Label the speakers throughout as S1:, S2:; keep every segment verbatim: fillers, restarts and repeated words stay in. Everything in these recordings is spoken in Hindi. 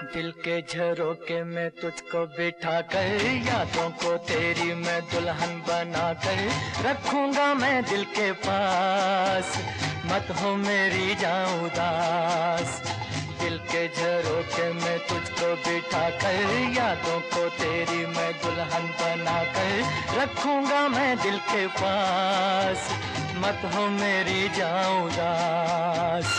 S1: दिल के झरोके में तुझको बिठा कर, यादों को तेरी मैं दुल्हन बना कर रखूंगा मैं दिल के पास, मत हो मेरी जान उदास। दिल के झरोके में तुझको बिठा कर, यादों को तेरी मैं दुल्हन बना कर रखूंगा मैं दिल के पास, मत हो मेरी जान उदास।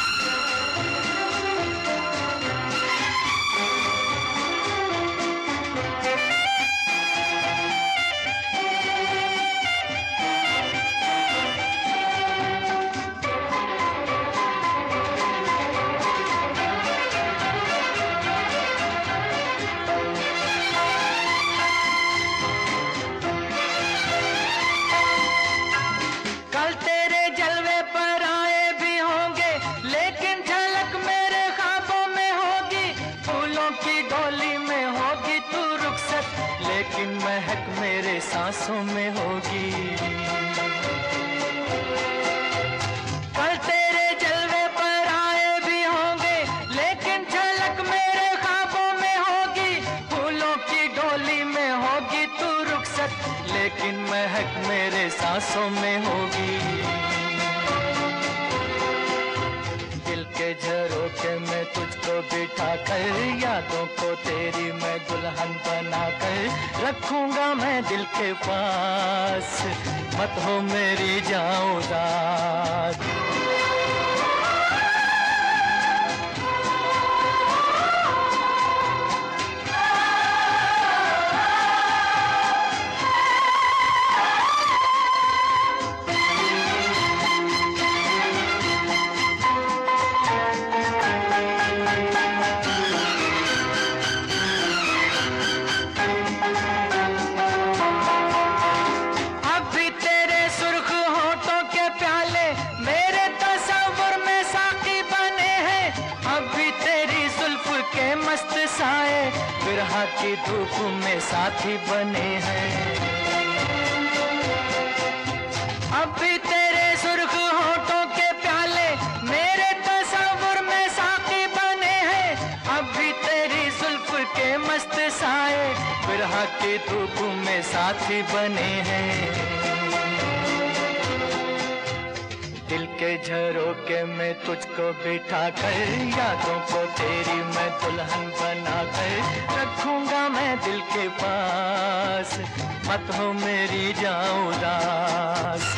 S1: लेकिन महक मेरे सांसों में होगी। कल तेरे जलवे पर आए भी होंगे, लेकिन झलक मेरे ख्वाबों में होगी। फूलों की डोली में होगी तू रुखसत, लेकिन महक मेरे सांसों में होगी। दिल के झरोके में तुझको बिठा कर, यादों को तेरी मैं दुल्हन बना कर रखूंगा मैं दिल के पास, मत हो मेरी जान उदास। मस्त साए बिरहा की धूप में साथी बने हैं। अब भी तेरे सुर्ख होठों के प्याले मेरे तस्वुर में साथी बने हैं। अब भी तेरी जुल्फ के मस्त साए बिरहा की धूप में साथी बने हैं। दिल के झरोके में तुझको बिठा कर, यादों को तेरी मैं दुल्हन बना कर रखूंगा मैं दिल के पास, मत हो मेरी जान उदास।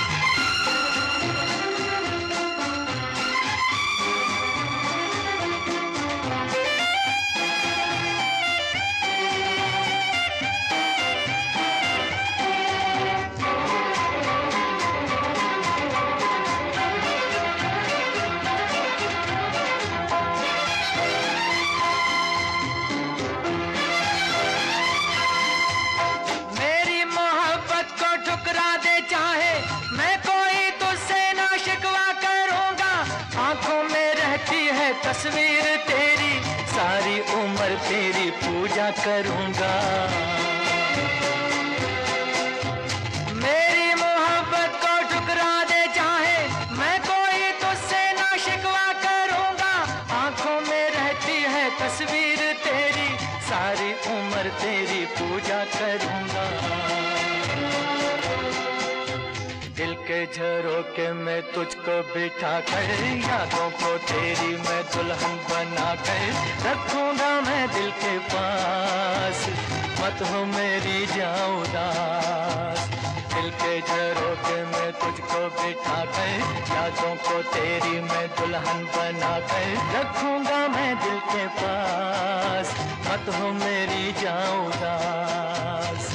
S1: तस्वीर तेरी सारी उम्र तेरी पूजा करूंगा। मेरी मोहब्बत को ठुकरा दे चाहे, मैं कोई तुझसे ना शिकवा करूंगा। आंखों में रहती है तस्वीर तेरी सारी उम्र तेरी पूजा करूंगा। दिल के झरोके में तुझको बिठा कर, यादों को तेरी मैं दुल्हन बना कर रखूंगा मैं दिल के पास, मत हो मेरी जान उदास। दिल के झरोके में तुझको बिठा कर, यादों को तेरी मैं दुल्हन बना कर रखूंगा मैं दिल के पास, मत हो मेरी जान उदास।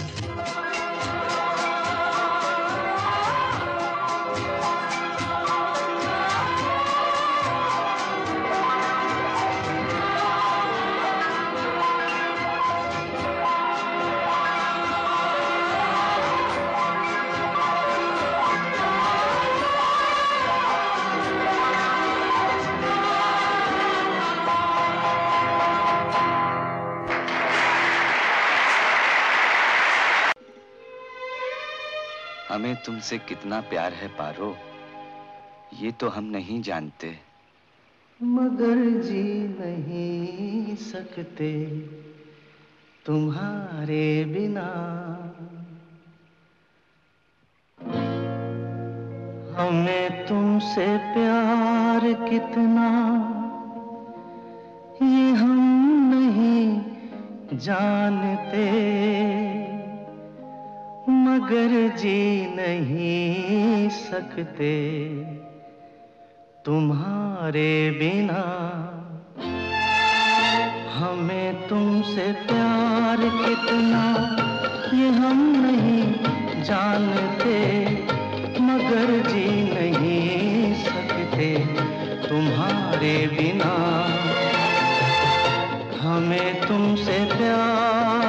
S2: हमें तुमसे कितना प्यार है पारो, ये तो हम नहीं जानते।
S1: मगर जी नहीं सकते तुम्हारे बिना। हमें तुमसे प्यार कितना ये हम नहीं जानते, मगर जी नहीं सकते तुम्हारे बिना। हमें तुमसे प्यार कितना ये हम नहीं जानते, मगर जी नहीं सकते तुम्हारे बिना। हमें तुमसे प्यार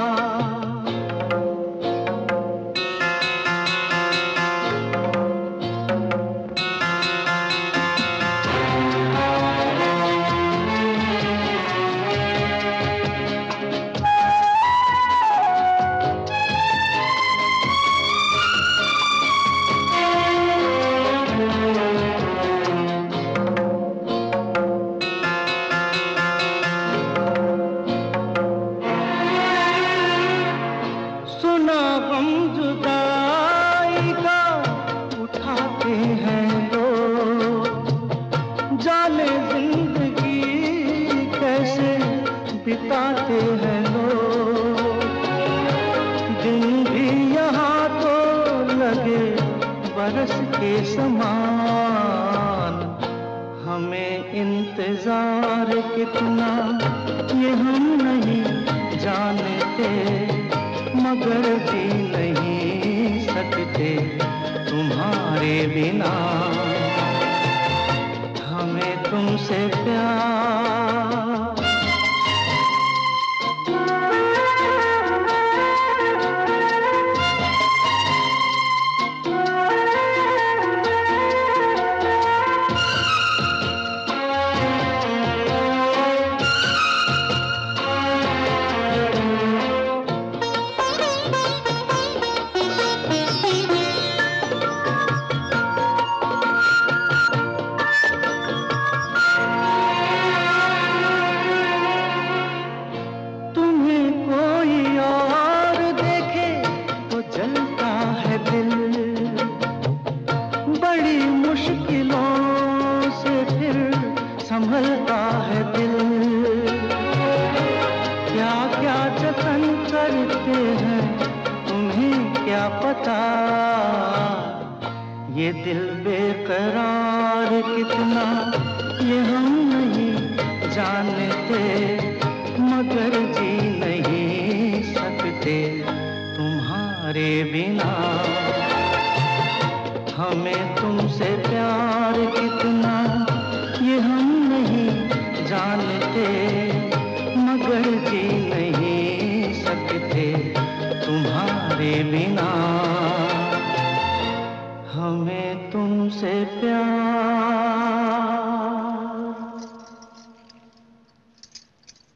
S1: बिताते हैं लोग। दिन भी यहाँ तो लगे बरस के समान। हमें इंतजार कितना ये हम नहीं जानते, मगर जी नहीं सकते तुम्हारे बिना। हमें तुमसे प्यार संभलता है दिल। क्या क्या जतन करते हैं तुम्हें क्या पता, ये दिल बेकरार कितना ये हम नहीं जानते, मगर जी नहीं सकते तुम्हारे बिना। हमें तुमसे प्यार कितना ये हम नहीं जानते, मगर जी नहीं सकते तुम्हारे बिना।